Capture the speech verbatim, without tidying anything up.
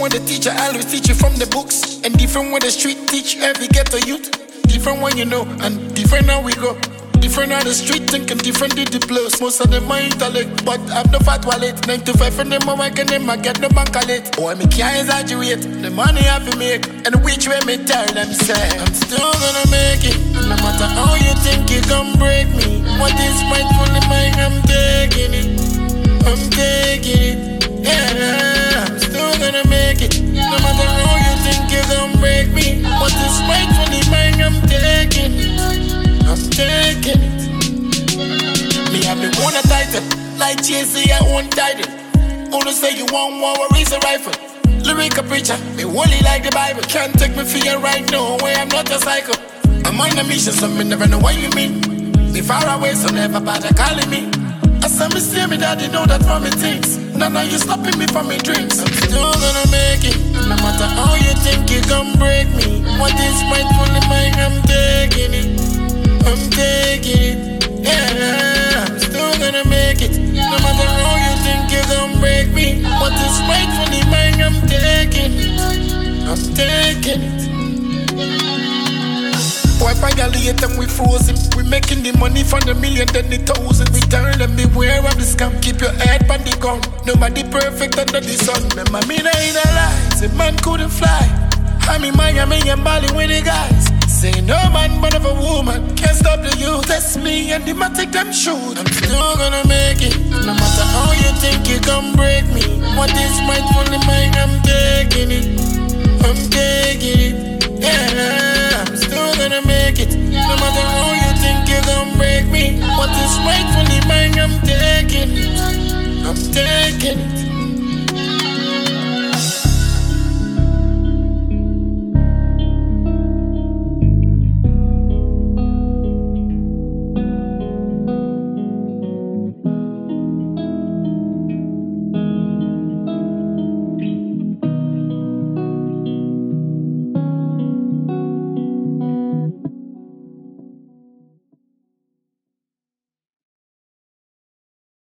when the teacher always teach you from the books, and different when the street teach every ghetto youth. Different when you know, and different how we go. Different on the street thinking, different did the plus. Most of them are intellect, but I've no fat wallet. Nine to five from them, I work and them, I get no bank late. Oh, I me can't exaggerate. The money I have to make, and which way me tell them say I'm still gonna make it. No matter how you think you gon' break me. What is rightful in mine, I'm taking it. I'm taking it. Yeah, I'm still gonna make it. No matter how you think you gon' break me. What is rightful in mine, I'm taking it. I'm taking it. Me have me wanna title, like Jay-Z, I won't title. Wanna say you want war, raise a rifle. Lyrical preacher, me holy like the Bible. Can't take me for you right now, way I'm not a psycho. I'm on a mission, so me never know what you mean. Me far away, so never bother calling me. I saw me see me daddy know that from me things. Now now you stopping me from me drinks. I'm still gonna make it. No matter how you think you gon' break me. What is rightful in mine, I'm taking it. I'm taking it, yeah, I'm still gonna make it. No matter how you think you're gonna break me. What is rightfully mine, I'm taking it. I'm taking it. Why violate and we frozen? We making the money from the million, then the thousand. We turn them beware of the scam. Keep your head on the gun. Nobody perfect under the sun. Remember me, I ain't a lie. Say man couldn't fly. I'm in Miami and Bali with the guys. Say no man but of a woman can't stop the youth. Test me and the matic them shoot. I'm still gonna make it. No matter how you think you gon' break me. What is rightful in mine, I'm taking it. I'm taking it. Yeah, I'm still gonna make it. No matter how you think you gon' break me. What is rightful in mine, I'm taking it. I'm taking it.